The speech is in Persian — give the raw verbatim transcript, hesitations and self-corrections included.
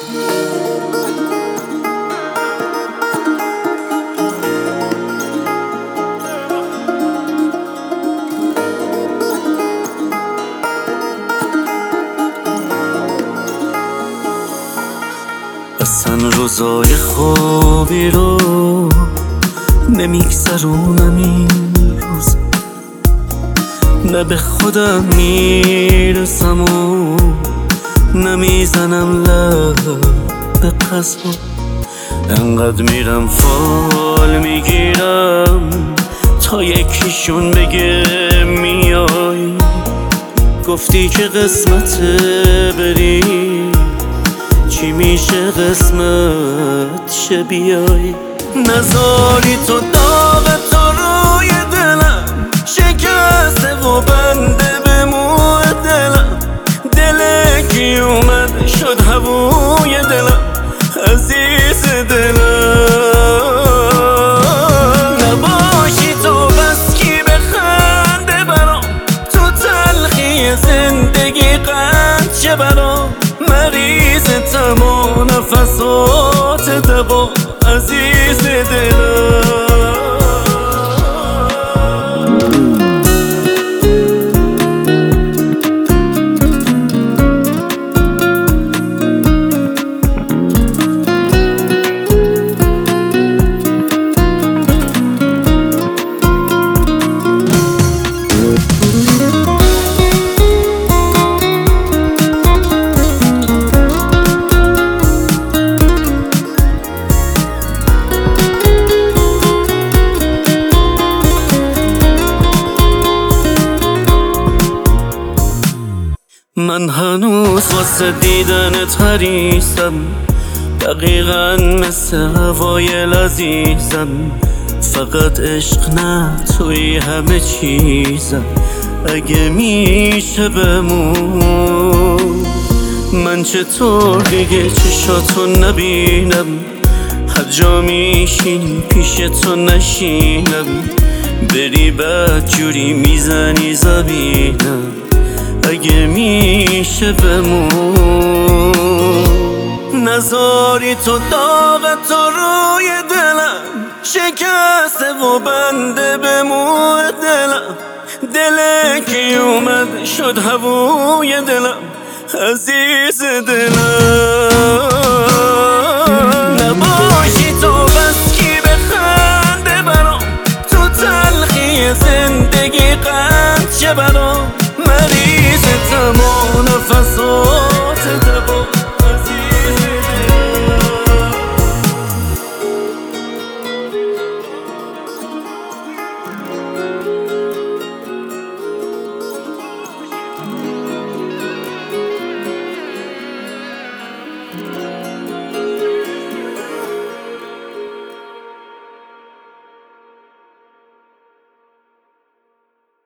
اصلا روزای خوبی رو نمیگذرونم این روز، نه به خودم میرسم و نمیزنم لب به قصد، انقدر میرم فال میگیرم تا یکیشون بگه میای. گفتی که قسمته بری، چی میشه قسمت شه بیای. نذاری تو داغ تو روی دلم شکسته و بنده به موی دلم، دل کی اومد شد هووی دلم عزیز دلم. نباشی تو بس کی بخنده برام، تو تلخی زندگی قند شه برام. مریض تمام نفسات دوا عزیز دلم. من هنوز واسه دیدنت حریصم، دقیقا مثل هوای لذیذم. فقط عشق نه توی همه چیزم، اگه میشه بمون. من چطور دیگه چشاتو نبینم، هر جا میشینی پیش تو نشینم. بری بد جوری میزنی زبینم، اگه میشه بمون. نذاری تو داغ تو روی دلم شکسته و بنده به موی دلم، دل کی اومد شد هووی دلم عزیز دلم.